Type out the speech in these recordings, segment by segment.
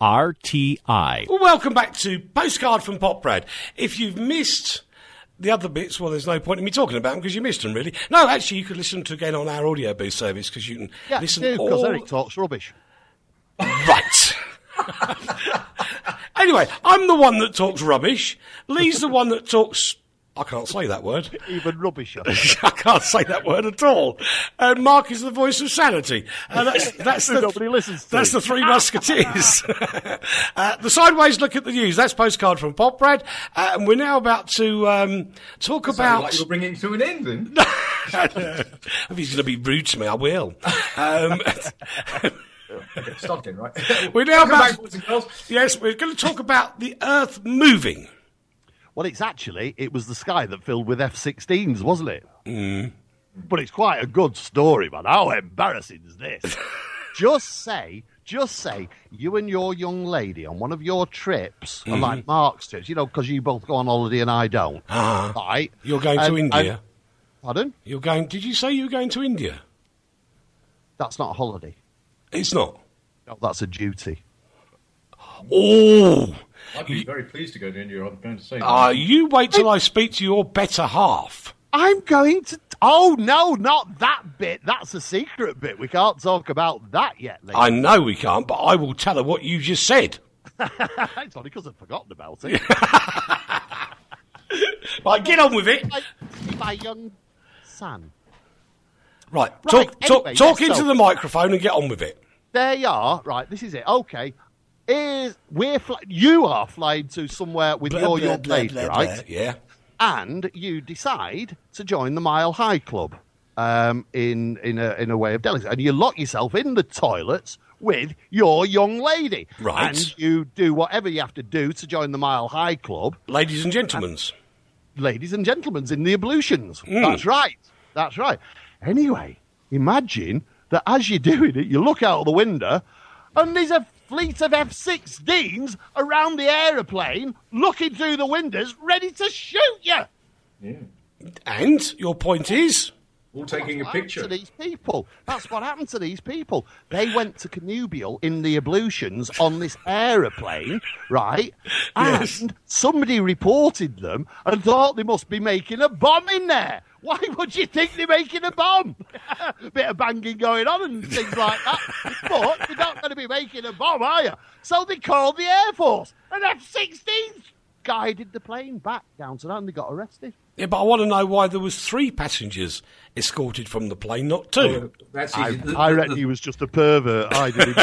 Well, welcome back to Postcard from Pop Brad. If you've missed the other bits, well, there's no point in me talking about them because you missed them, really. No, actually, you could listen to again on our audio boost service because you can listen to all... because Eric talks rubbish. Right. Anyway, I'm the one that talks rubbish. Lee's the one that talks... I can't say that word. Even rubbisher. I can't say that word at all. And Mark is the voice of sanity. That's nobody listens to. That's the Three Musketeers. The Sideways Look at the News. That's Postcard from Pop Brad. And we're now about to talk about... Like you're bringing it to an end, then. If he's going to be rude to me, I will. Okay, stop then, right? We're now back, boys and girls. Yes, we're going to talk about the Earth moving. Well, it was the sky that filled with F-16s, wasn't it? Mm. But it's quite a good story, man. How embarrassing is this? Just say, you and your young lady on one of your trips, are like Mark's trips, because you both go on holiday and I don't. Right? You're going to India. Pardon? Did you say you were going to India? That's not a holiday. It's not? No, that's a duty. Oh! I'd be very pleased to go to India, I'm going to say that. You wait till I speak to your better half. I'm going to... Oh, no, not that bit. That's a secret bit. We can't talk about that yet, lady. I know we can't, but I will tell her what you just said. It's only because I've forgotten about it. Right, get on with it. My young son. Right, anyway, talk into the microphone and get on with it. There you are. Right, this is it. Okay. You are flying to somewhere with your young lady, right? Yeah. And you decide to join the Mile High Club in a way of delicacy. And you lock yourself in the toilets with your young lady. Right. And you do whatever you have to do to join the Mile High Club. Ladies and gentlemen's. Ladies and gentlemen's in the ablutions. That's right. Anyway, imagine that as you're doing it, you look out the window and there's a fleet of F-16s around the aeroplane looking through the windows ready to shoot you. Yeah. And your point is? All taking a picture. That's what happened to these people. They went to connubial in the ablutions on this aeroplane, right? Yes. And somebody reported them and thought they must be making a bomb in there. Why would you think they're making a bomb? A bit of banging going on and things like that. But you're not going to be making a bomb, are you? So they called the Air Force, and F-16s guided the plane back down to that, and they got arrested. Yeah, but I want to know why there was 3 passengers escorted from the plane, not 2. That's I reckon he was just a pervert. I did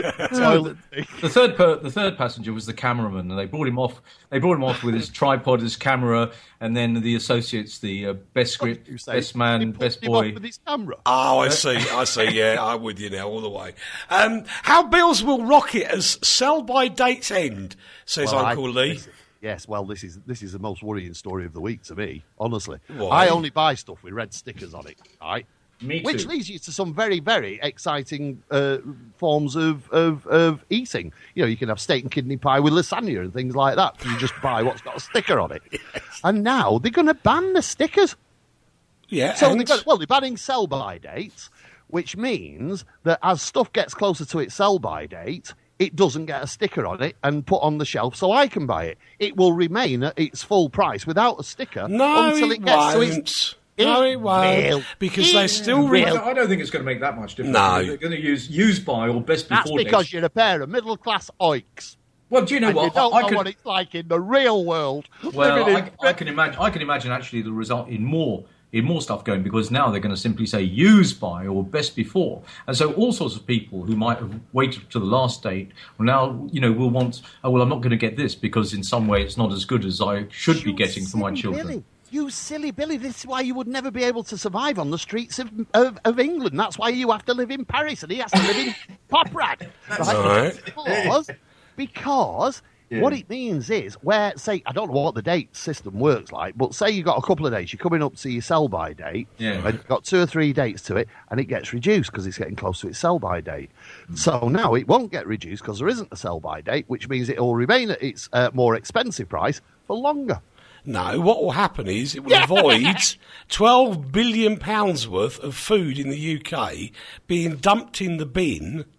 the third passenger was the cameraman, and they brought him off. They brought him off with his tripod, his camera, and then the associates, the best script, best man, best boy. With his camera. Oh, I see. Yeah, I'm with you now all the way. How Bills will rock it as sell-by dates end, says Uncle Lee. Yes, well, this is the most worrying story of the week to me, honestly. Why? I only buy stuff with red stickers on it, right? Me too. Which leads you to some very, very exciting forms of eating. You can have steak and kidney pie with lasagna and things like that. You just buy what's got a sticker on it. Yes. And now they're going to ban the stickers. Yeah, so they're banning sell-by dates, which means that as stuff gets closer to its sell-by date, it doesn't get a sticker on it and put on the shelf so I can buy it. It will remain at its full price without a sticker until it gets to its... No, it won't. Because they still... I don't think it's going to make that much difference. No. They're going to use by or best before. That's because you're a pair of middle-class oiks. Well, do you know what? You don't know what it's like in the real world. Well, I can imagine actually the result in more stuff going, because now they're going to simply say use by or best before. And so all sorts of people who might have waited to the last date will now, will want, I'm not going to get this because in some way it's not as good as I should be getting for my children. Billy. You silly Billy, this is why you would never be able to survive on the streets of England. That's why you have to live in Paris and he has to live in Pop Brad. Right? Because what it means is, where, say, I don't know what the date system works like, but say you've got a couple of days, you're coming up to your sell-by date, and you've got 2 or 3 dates to it, and it gets reduced because it's getting close to its sell-by date. So now it won't get reduced because there isn't a sell-by date, which means it will remain at its more expensive price for longer. No, what will happen is it will avoid £12 billion worth of food in the UK being dumped in the bin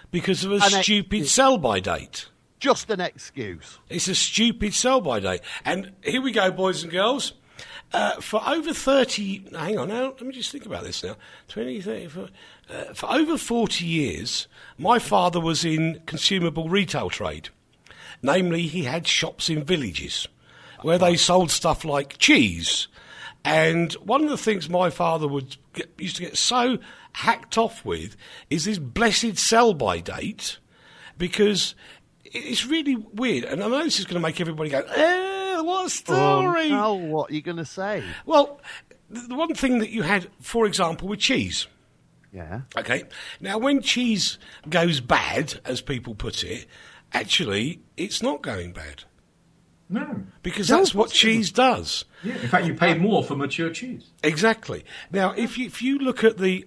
because of a stupid sell-by date. Just an excuse. It's a stupid sell-by date. And here we go, boys and girls. For over 30... Hang on now, let me just think about this now. 20, 30... for over 40 years, my father was in consumable retail trade. Namely, he had shops in villages where they sold stuff like cheese. And one of the things my father used to get so hacked off with is this blessed sell-by date, because... It's really weird, and I know this is going to make everybody go, what a story! Oh, no, what are you going to say? Well, the one thing that you had, for example, with cheese. Yeah. Okay, now when cheese goes bad, as people put it, actually, it's not going bad. No. Because that's what cheese does. Yeah, in fact, you pay more for mature cheese. Exactly. Now, if you look at the...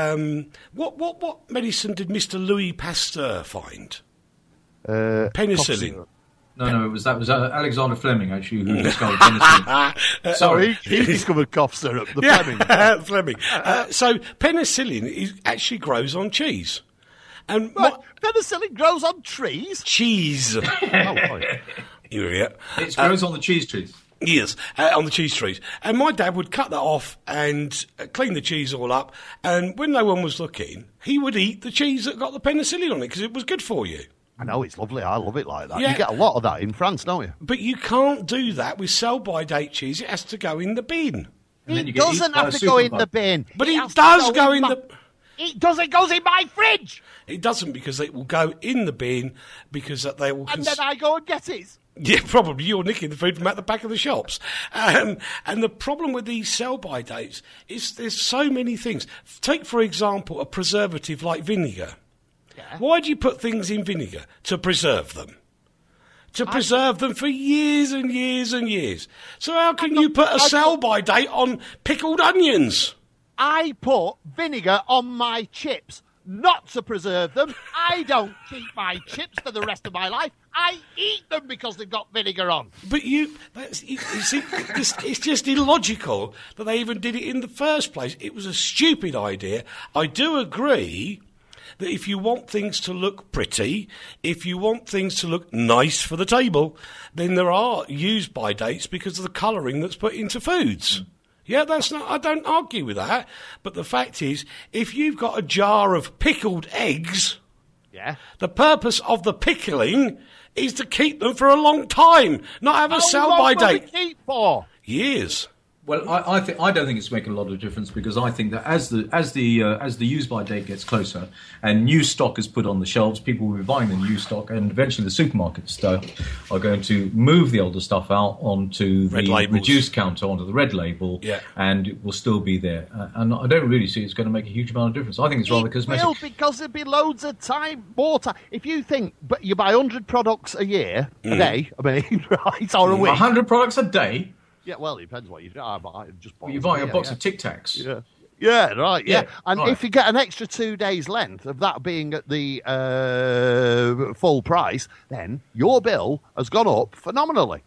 what medicine did Mr. Louis Pasteur find? Penicillin. No, that was Alexander Fleming, actually, who discovered penicillin. Sorry, he discovered cough syrup, Fleming. Fleming. So penicillin actually grows on cheese. And penicillin grows on trees? Cheese. You idiot. It grows on the cheese trees. Yes, on the cheese trees. And my dad would cut that off and clean the cheese all up. And when no one was looking, he would eat the cheese that got the penicillin on it because it was good for you. I know, it's lovely. I love it like that. Yeah. You get a lot of that in France, don't you? But you can't do that with sell-by-date cheese. It has to go in the bin. It doesn't have to go in the bin. But it does go in the... It does. It goes in my fridge. It doesn't, because it will go in the bin because they will... And then I go and get it. Yeah, probably. You're nicking the food from out the back of the shops. And the problem with these sell-by dates is there's so many things. Take, for example, a preservative like vinegar. Yeah. Why do you put things in vinegar? To preserve them. To preserve them for years and years and years. So how can you put a sell-by date on pickled onions? I put vinegar on my chips, not to preserve them. I don't keep my chips for the rest of my life. I eat them because they've got vinegar on. But you see, it's just illogical that they even did it in the first place. It was a stupid idea. I do agree that if you want things to look pretty, if you want things to look nice for the table, then there are use-by dates because of the colouring that's put into foods. Yeah, I don't argue with that. But the fact is, if you've got a jar of pickled eggs, the purpose of the pickling is to keep them for a long time, not have a sell-by date. How long will they keep for? Years. Well, I don't think it's making a lot of difference, because I think that as the use-by date gets closer and new stock is put on the shelves, people will be buying the new stock, and eventually the supermarket stuff are going to move the older stuff out onto the reduced counter, onto the red label, and it will still be there. And I don't really see it's going to make a huge amount of difference. I think it's rather cosmetic. It will, because there'll be loads of more time. If you think, but you buy 100 products a year, a day, I mean, right, or a week. 100 products a day? Yeah, well, it depends what you do. You're buying a box of Tic Tacs. Yeah, right, yeah. And if you get an extra 2 days' length of that being at the full price, then your bill has gone up phenomenally.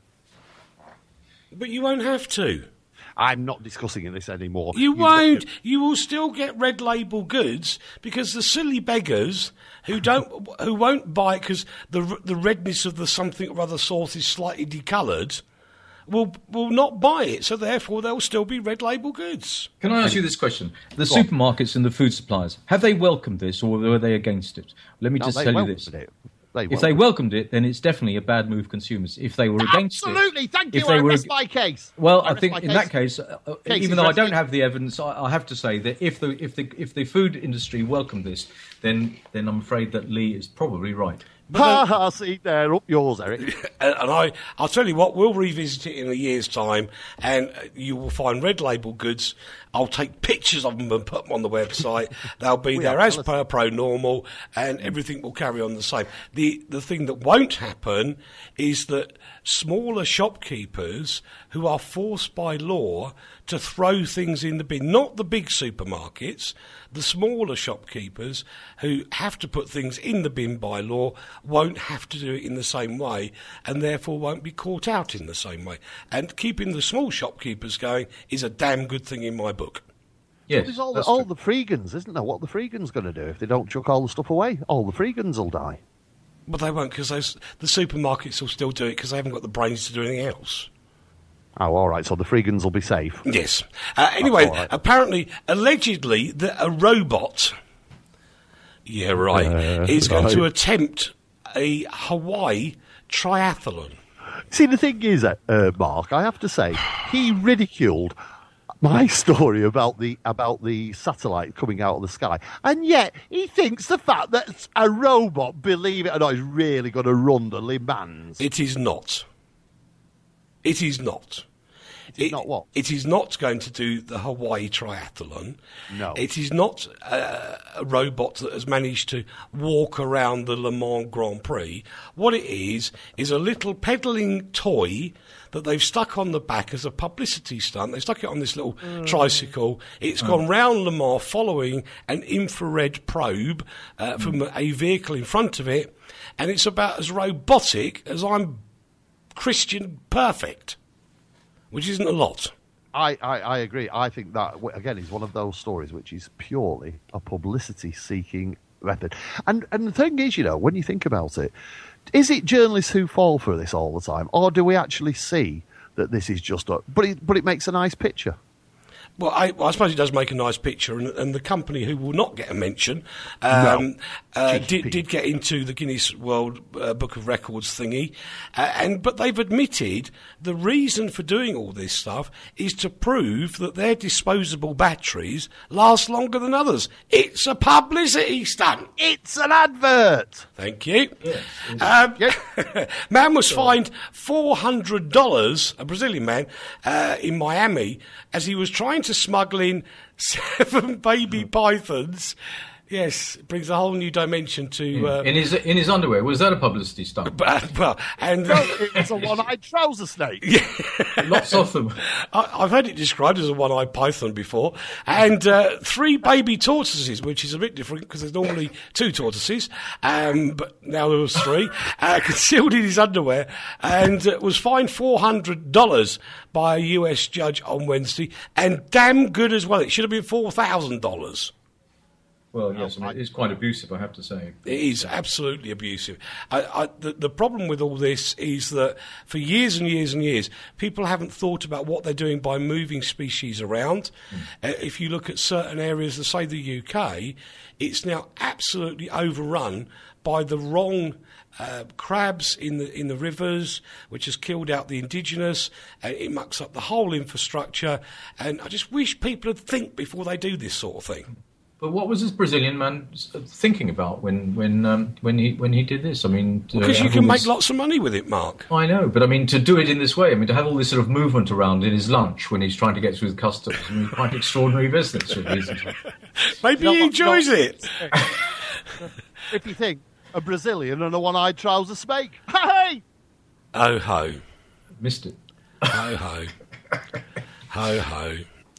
But you won't have to. I'm not discussing this anymore. You won't. You will still get red label goods, because the silly beggars who won't buy it because the redness of the something or other sauce is slightly decoloured will not buy it, so therefore they'll still be red label goods. Can I ask you this question? The supermarkets and the food suppliers, have they welcomed this, or were they against it? Let me just tell you this. If they welcomed it, then it's definitely a bad move for consumers. If they were against it... Absolutely, thank you, I rest my case. Well, I think in that case, even though I don't have the evidence, I have to say that if the food industry welcomed this, then I'm afraid that Lee is probably right. See there, up yours, Eric. And I'll tell you what, we'll revisit it in a year's time, and you will find red label goods. I'll take pictures of them and put them on the website. They'll be there as per normal, and everything will carry on the same. The thing that won't happen is that smaller shopkeepers who are forced by law to throw things in the bin, not the big supermarkets, the smaller shopkeepers who have to put things in the bin by law won't have to do it in the same way, and therefore won't be caught out in the same way. And keeping the small shopkeepers going is a damn good thing in my book. Yes, There's all the freegans, isn't there? What are the freegans going to do if they don't chuck all the stuff away? All the freegans will die. But they won't, because the supermarkets will still do it because they haven't got the brains to do anything else. Oh, all right. So the freegans will be safe. Yes. Anyway, right. apparently, allegedly, a robot, is going to attempt a Hawaii triathlon. See, the thing is, Mark, I have to say, he ridiculed my story about the satellite coming out of the sky, and yet he thinks the fact that a robot, believe it or not, is really going to run the Le Mans. It is not. It is not. It's not what? It is not going to do the Hawaii triathlon. No. It is not a robot that has managed to walk around the Le Mans Grand Prix. What it is a little pedalling toy that they've stuck on the back as a publicity stunt. They've stuck it on this little tricycle. It's gone round Le Mans following an infrared probe from a vehicle in front of it, and it's about as robotic as I'm Christian perfect. Which isn't a lot. I agree. I think that, again, is one of those stories which is purely a publicity-seeking method. And the thing is, when you think about it, is it journalists who fall for this all the time, or do we actually see that this is just but it makes a nice picture? Well, I suppose it does make a nice picture, and the company who will not get a mention did get into the Guinness World Book of Records thingy, but they've admitted the reason for doing all this stuff is to prove that their disposable batteries last longer than others. It's a publicity stunt. It's an advert. Thank you. Yes. Man was fined $400, a Brazilian man, in Miami, as he was trying to smuggle in 7 baby pythons. Yes, it brings a whole new dimension to... in his underwear. Was that a publicity stunt? It's a one-eyed trouser snake. Yeah. Lots of them. I've had it described as a one-eyed python before. And 3 baby tortoises, which is a bit different because there's normally 2 tortoises, but now there was 3, concealed in his underwear, and was fined $400 by a US judge on Wednesday, and damn good as well. It should have been $4,000. Well, yes, it's quite abusive, I have to say. It is absolutely abusive. The problem with all this is that for years and years and years, people haven't thought about what they're doing by moving species around. If you look at certain areas, say the UK, it's now absolutely overrun by the wrong crabs in the rivers, which has killed out the indigenous. It mucks up the whole infrastructure, and I just wish people would think before they do this sort of thing. But what was this Brazilian man thinking about when he did this? I mean, because you can make lots of money with it, Mark. I know, but I mean, to do it in this way, I mean, to have all this sort of movement around in his lunch when he's trying to get through the customs, I mean, quite extraordinary business, really, isn't it? Maybe he enjoys it. If you think a Brazilian and a one-eyed trouser snake, hey! Oh ho, missed it. Ho ho, ho ho.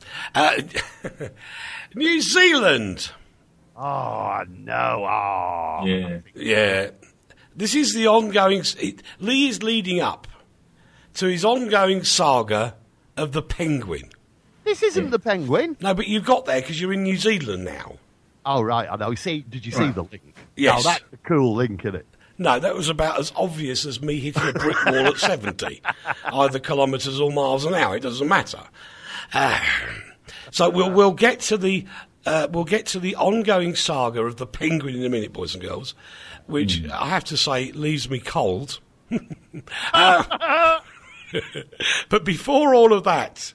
New Zealand. Oh, no. Oh. Yeah. This is the ongoing... Lee is leading up to his ongoing saga of the penguin. This isn't the penguin. No, but you've got there because you're in New Zealand now. Oh, right. I know. Did you see the link? Yes. Oh, that's a cool link, isn't it? No, that was about as obvious as me hitting a brick wall at 70. Either kilometres or miles an hour. It doesn't matter. So we'll get to the ongoing saga of the penguin in a minute, boys and girls, which I have to say leaves me cold. But before all of that,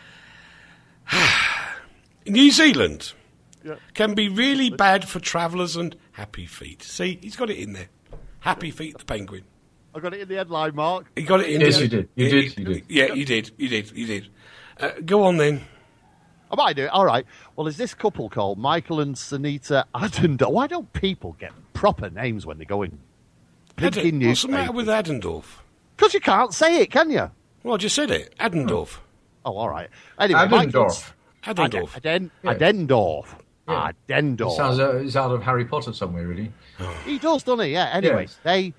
New Zealand can be really bad for travellers and happy feet. See, he's got it in there. Happy feet, the penguin. I got it in the headline, Mark. He got it in. Yes, you did. You did. Yeah, you did. Go on then. I might do it. All right. Well, there's this couple called Michael and Sunita Adendorf. Why don't people get proper names when they go in? What's the matter with Adendorf? Because you can't say it, can you? Well, I just said it. Adendorf. Oh, all right. Anyway, Adendorf. Adendorf. Adendorf. Yeah. Adendorf. He's out of Harry Potter somewhere, really. He does, doesn't he? Yeah. Anyway, Yes.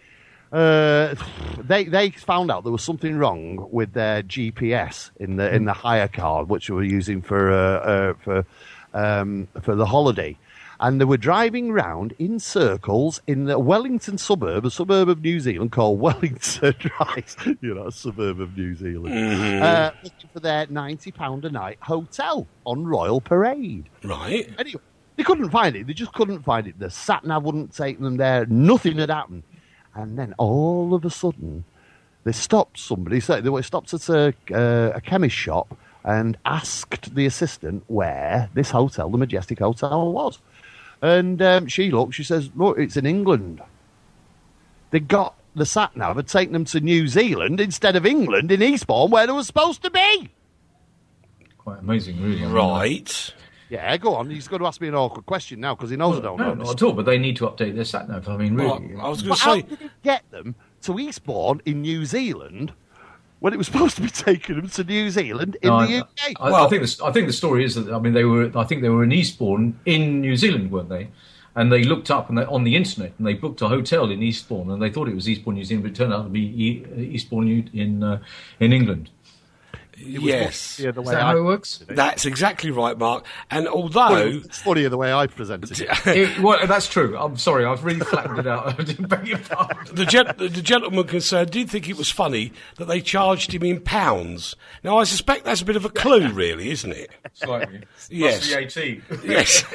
They found out there was something wrong with their GPS in the hire car, which they were using for for the holiday. And they were driving round in circles in the Wellington suburb, a suburb of New Zealand called Wellington, right? A suburb of New Zealand. Looking for their £90 a night hotel on Royal Parade. Right. Anyway, they couldn't find it. They just couldn't find it. The sat-nav wouldn't take them there. Nothing had happened. And then all of a sudden, they stopped somebody. So they were stopped at a chemist shop and asked the assistant where this hotel, the Majestic Hotel, was. And she looked, she says, look, it's in England. They got the sat-nav had taken them to New Zealand instead of England in Eastbourne where they were supposed to be. Quite amazing, really. Right. Yeah, go on. He's going to ask me an awkward question now because he knows I don't know. No, not at all, but they need to update their sat-nav. I mean, really. Well, I was going But to how say, did it get them to Eastbourne in New Zealand when it was supposed to be taking them to New Zealand in the UK? I think the story is that I think they were in Eastbourne in New Zealand, weren't they? And they looked up on the internet and they booked a hotel in Eastbourne and they thought it was Eastbourne, New Zealand, but it turned out to be Eastbourne in England. yes. Yeah, the Is way that how it works? That's exactly right, Mark. And although... It's funnier the way I presented it. Well, that's true. I'm sorry, I've really flattened it out. I beg your pardon. The gentleman concerned did think it was funny that they charged him in pounds. Now, I suspect that's a bit of a clue, really, isn't it? Slightly. Yes. Plus VAT. Yes.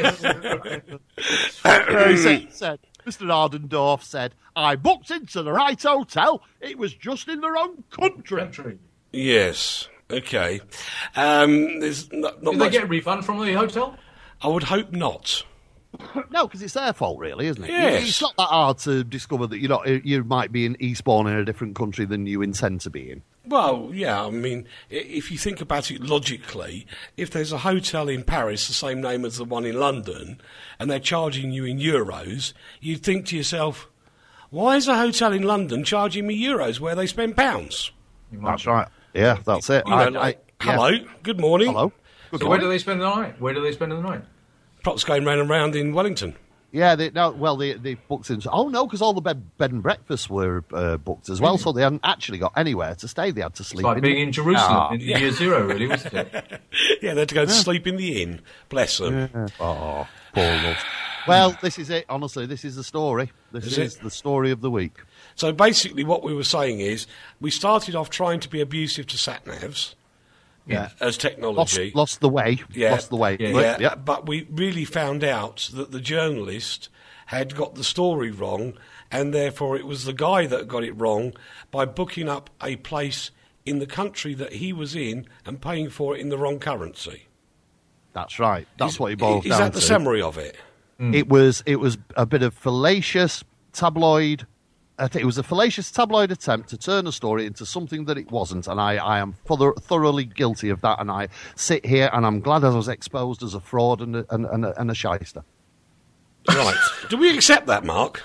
He said, Mr. Ardendorf said, I booked into the right hotel. It was just in the wrong country. Yes. Okay. There's not Did much... they get a refund from the hotel? I would hope not. No, because it's their fault, really, isn't it? Yes. It's not that hard to discover that you might be in Eastbourne in a different country than you intend to be in. Well, yeah, I mean, if you think about it logically, if there's a hotel in Paris the same name as the one in London, and they're charging you in euros, you'd think to yourself, why is a hotel in London charging me euros where they spend pounds? That's right. Yeah, that's it. Hello, good morning. Hello. So where do they spend the night? Where do they spend the night? Perhaps going round and round in Wellington. Yeah, they booked in. Oh, no, because all the bed and breakfasts were booked as well, so they hadn't actually got anywhere to stay. They had to sleep. It's like being in Jerusalem in year zero, really, wasn't it? Yeah, they had to go to sleep in the inn. Bless them. Yeah. Oh, poor love. Well, this is it. Honestly, this is the story. This is the story of the week. So basically what we were saying is we started off trying to be abusive to sat-navs as technology. Lost the way. Yeah. Lost the way. Yeah. But we really found out that the journalist had got the story wrong, and therefore it was the guy that got it wrong by booking up a place in the country that he was in and paying for it in the wrong currency. That's right. That's what it boils down to. Is that the summary of it? Mm. It was a bit of fallacious tabloid. I think it was a fallacious tabloid attempt to turn a story into something that it wasn't, and I am thoroughly guilty of that. And I sit here, and I'm glad I was exposed as a fraud and a shyster. Right? Do we accept that, Mark?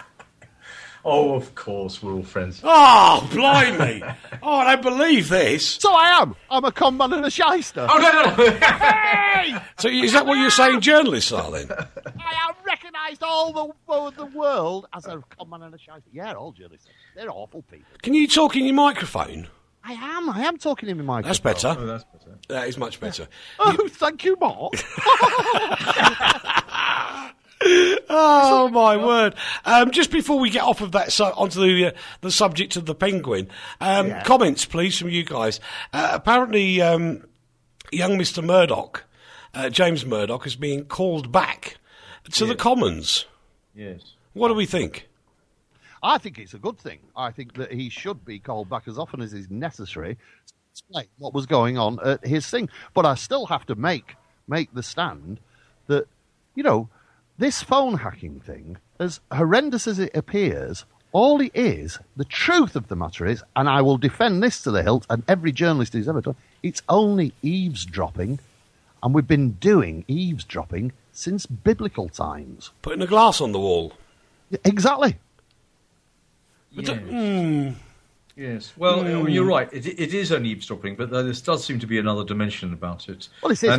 Oh, of course, we're all friends. Oh, blimey! Oh, I don't believe this. So I am. I'm a con man and a shyster. Oh, no. Hey! So is that what you're saying journalists are then? I am recognised all the world as a con man and a shyster. Yeah, all journalists. They're awful people. Can you talk in your microphone? I am talking in my microphone. That's better. Oh, that's better. That is much better. Oh, thank you, Mark. Oh, my word. Just before we get off of that, onto the subject of the penguin, comments, please, from you guys. Apparently, young Mr. Murdoch, James Murdoch, is being called back to the Commons. Yes. What do we think? I think it's a good thing. I think that he should be called back as often as is necessary to explain what was going on at his thing. But I still have to make the stand that, this phone hacking thing, as horrendous as it appears, all it is, the truth of the matter is, and I will defend this to the hilt, and every journalist who's ever done, it's only eavesdropping, and we've been doing eavesdropping since biblical times. Putting a glass on the wall. Exactly. But Yes. Well, you're right. It is only eavesdropping, but there does seem to be another dimension about it. Well, it is.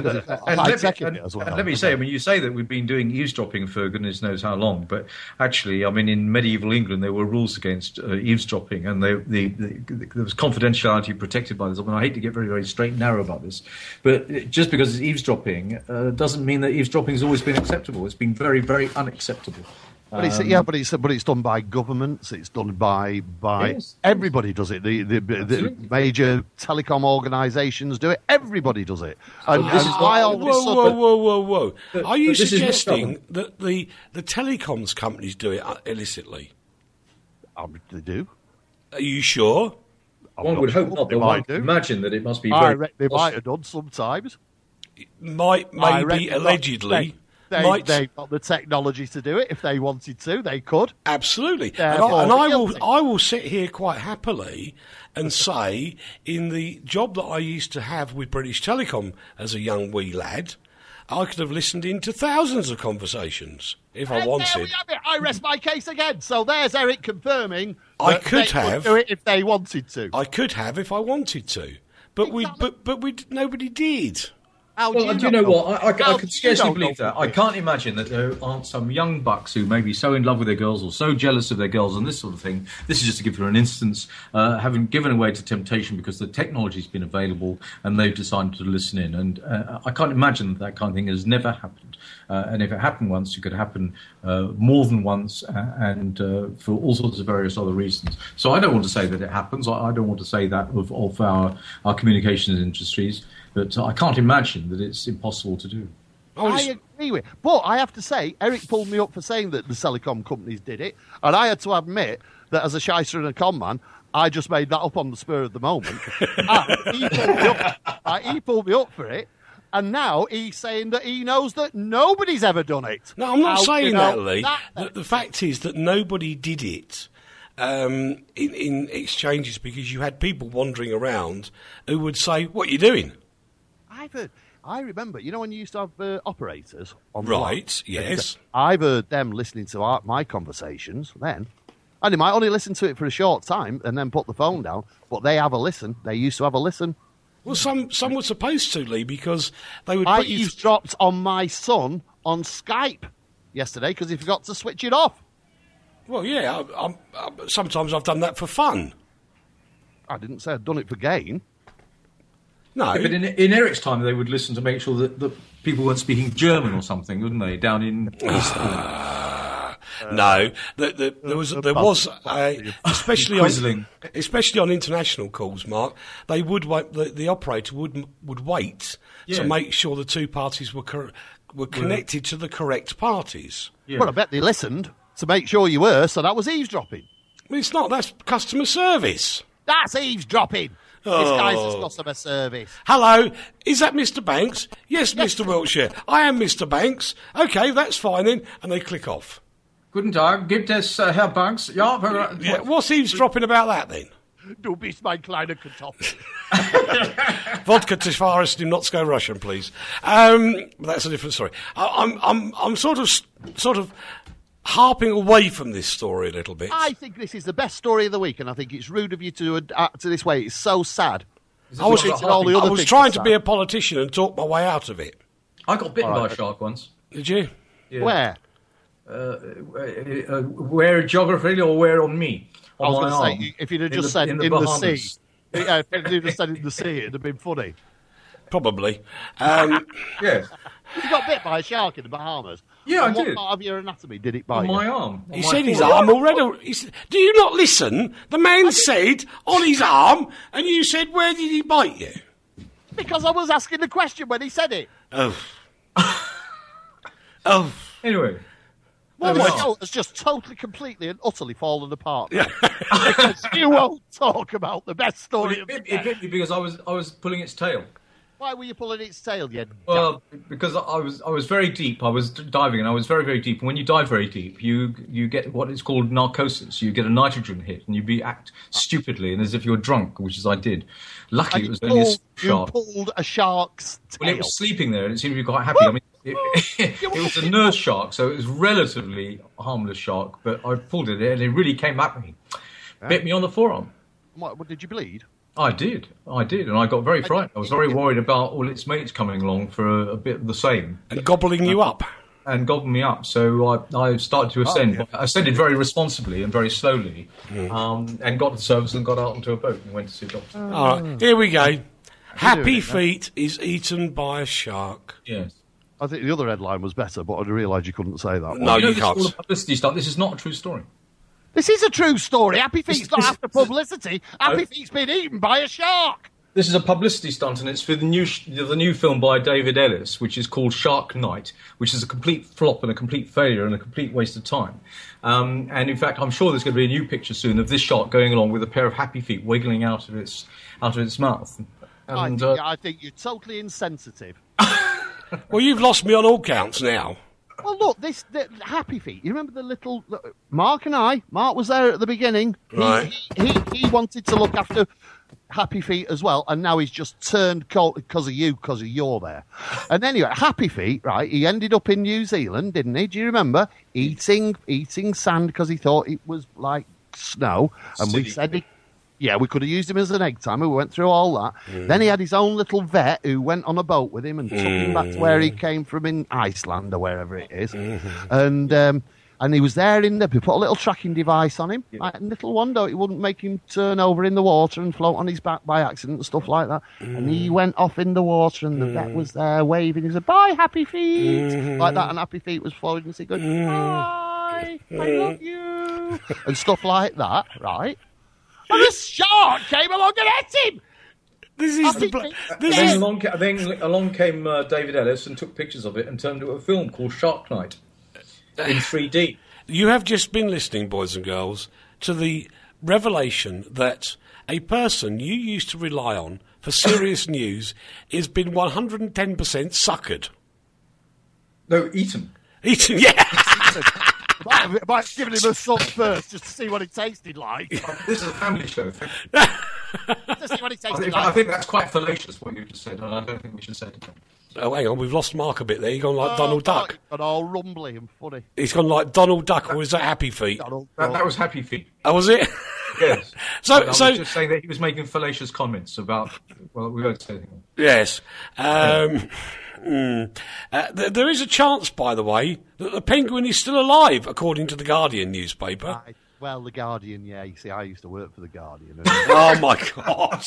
Let me say, I mean, you say that we've been doing eavesdropping for goodness knows how long, but actually, I mean, in medieval England, there were rules against eavesdropping, and there was confidentiality protected by this. I mean, I hate to get very, very straight and narrow about this, but just because it's eavesdropping doesn't mean that eavesdropping has always been acceptable. It's been very, very unacceptable. But it's done by governments. It's done by Yes. everybody does it. The major telecom organisations do it. Everybody does it. And this is why all of a sudden- Whoa! Are you this is not suggesting that the telecoms companies do it illicitly? They do. Are you sure? One would hope not, They but one might do. imagine that it must be I very... reckon they might have done sometimes. Maybe allegedly. They've got the technology to do it. If they wanted to, they could. Absolutely. Therefore, And I guilty. will sit here quite happily and say, in the job that I used to have with British Telecom as a young wee lad, I could have listened into thousands of conversations if I And wanted. there we have it. I rest my case again. So there's Eric confirming I that could they have. do it if they wanted to. I could have if I wanted to, but nobody did. How Well, do you not know what? I How could do you scarcely not believe know? that. I can't imagine that there aren't some young bucks who may be so in love with their girls or so jealous of their girls and this sort of thing. This is just to give her an instance, having given away to temptation because the technology's been available and they've decided to listen in. And I can't imagine that kind of thing has never happened. And if it happened once, it could happen more than once and for all sorts of various other reasons. So I don't want to say that it happens. I don't want to say that of our communications industries. But I can't imagine that it's impossible to do. I agree with. But I have to say, Eric pulled me up for saying that the telecom companies did it, and I had to admit that as a shyster and a con man, I just made that up on the spur of the moment. And he pulled me up for it, and now he's saying that he knows that nobody's ever done it. No, I'm not How, saying you know, that, Lee. The fact is that nobody did it in exchanges because you had people wandering around who would say, "What are you doing?" I remember, you know, when you used to have operators on the Right, line? yes. I've heard them listening to my conversations then, and they might only listen to it for a short time and then put the phone down, but they have a listen. They used to have a listen. Well, some were supposed to, Lee, because they would I put you... eavesdropped on my son on Skype yesterday because he forgot to switch it off. Well, yeah, sometimes I've done that for fun. I didn't say I'd done it for gain. No. Yeah, but in Eric's time, they would listen to make sure that people weren't speaking German or something, wouldn't they? Down in East. No, there was especially on international calls, Mark. They would wait, the operator would wait to make sure the two parties were connected to the correct parties. Yeah. Well, I bet they listened to make sure you were, so that was eavesdropping. Well, it's not. That's customer service. That's eavesdropping. This guy's just customer service. Hello, is that Mr. Banks? Yes, Mr. Wiltshire. I am Mr. Banks. Okay, that's fine then. And they click off. Guten Tag, gibt es Herr Banks? Ja, Yeah, what's eavesdropping about that then? Du bist mein kleiner Kartoffel. Vodka Tifaris, do not go Russian, please. That's a different story. I'm sort of harping away from this story a little bit. I think this is the best story of the week, and I think it's rude of you to adapt to this way. It's so sad. I was things trying are to sad. be a politician and talk my way out of it. I got bitten by a shark once. Did you? Yeah. Where? Where geography or where on me? I On was my going arm. to say, if you'd have In just the- said in in the the Bahamas. sea. Yeah, if you'd have said in the sea, it'd have been funny. Probably. Yeah, You got bit by a shark in the Bahamas. Yeah, I And what did. part of your anatomy did it bite on you? my arm. He said his arm already. Do you not listen? The man said on his arm, and you said, where did he bite you? Because I was asking the question when he said it. Oh. Oh. Anyway, Well, There we my are. show has just totally, completely, and utterly fallen apart. Because you won't talk about the best story of the it day. bit me because I was pulling its tail. Why were you pulling its tail, you Well, because I was very deep. I was diving, and I was very, very deep. And when you dive very deep, you get what is called narcosis. You get a nitrogen hit, and you act stupidly and as if you're drunk, which is I did. Luckily, it was only a You shark. pulled a shark's tail. Well, it was sleeping there, and it seemed to be quite happy. I mean, it was a nurse shark, so it was relatively harmless shark. But I pulled it, and it really came at me, bit me on the forearm. What did you bleed? I did, and I got very frightened. I was very worried about all its mates coming along for a bit of the same. And gobbling you up. And gobbled me up. So I started to ascend. I ascended very responsibly and very slowly, and got to the service and got out onto a boat and went to see a doctor. All right, here we go. Happy Feet is eaten by a shark. Yes. I think the other headline was better, but I realised you couldn't say that. No, you can't. This is all publicity stuff. This is not a true story. This is a true story. Happy Feet's not after publicity. Happy Feet's been eaten by a shark. This is a publicity stunt, and it's for the new film by David Ellis, which is called Shark Night, which is a complete flop and a complete failure and a complete waste of time. And in fact, I'm sure there's going to be a new picture soon of this shark going along with a pair of happy feet wiggling out of its mouth. And, I think you're totally insensitive. Well, you've lost me on all counts now. Well, look, the Happy Feet. You remember the little Mark and I? Mark was there at the beginning. Right. He wanted to look after Happy Feet as well, and now he's just turned cold because of you're there. And anyway, Happy Feet, right? He ended up in New Zealand, didn't he? Do you remember eating sand because he thought it was like snow? And we said we could have used him as an egg timer. We went through all that. Then he had his own little vet who went on a boat with him and took him back to where he came from in Iceland or wherever it is. And he was there we put a little tracking device on him. Like a little wonder it wouldn't make him turn over in the water and float on his back by accident and stuff like that. And he went off in the water and the vet was there waving. He said, "Bye, Happy Feet," like that. And Happy Feet was following and said, "Bye, I love you," and stuff like that, right? And the shark came along and ate him. Then along came David Ellis and took pictures of it and turned it into a film called Shark Night in 3D. You have just been listening, boys and girls, to the revelation that a person you used to rely on for serious news has been 110% suckered. No, eaten. Eaten, yeah. I might have given him a salt first just to see what it tasted like. This is a family show. To see what it tasted like. I think that's quite fallacious what you just said, and I don't think we should say it. Oh, hang on, we've lost Mark a bit there. He's gone like Donald Duck. He's gone all rumbly and funny. He's gone like Donald Duck, or is that Happy Feet? That was Happy Feet. Oh, was it? Yes. I was just saying that he was making fallacious comments about... Well, we won't say anything. Yes. There is a chance, by the way, that the penguin is still alive, according to the Guardian newspaper. Well, the Guardian, yeah. You see, I used to work for the Guardian. Oh my God!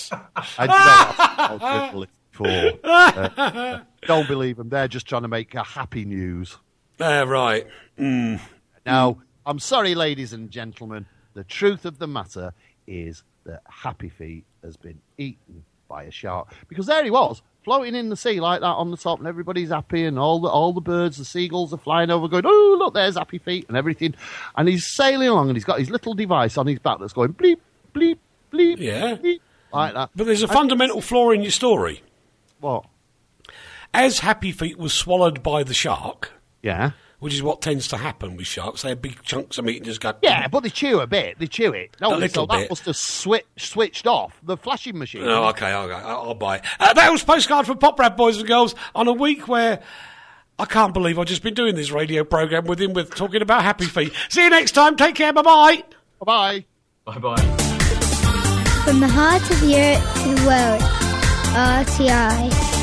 I did before. Don't believe them. They're just trying to make a happy news. Right. Now, I'm sorry, ladies and gentlemen. The truth of the matter is that Happy Feet has been eaten by a shark. Because there he was, floating in the sea like that on the top, and everybody's happy, and all the birds, the seagulls are flying over going, "Oh, look, there's Happy Feet," and everything. And he's sailing along, and he's got his little device on his back that's going bleep, bleep, bleep, bleep, like that. But there's a fundamental flaw in your story. What? As Happy Feet was swallowed by the shark... Yeah. Which is what tends to happen with sharks. They have big chunks of meat and just go... Yeah, but they chew a bit. They chew it. No, a little so bit. That must have switched off the flashing machine. Oh, okay, I'll buy it. That was Postcard from Pop Rap, boys and girls, on a week where I can't believe I've just been doing this radio programme with him, talking about Happy Feet. See you next time. Take care. Bye-bye. Bye-bye. Bye-bye. From the heart of the earth to the world, RTI.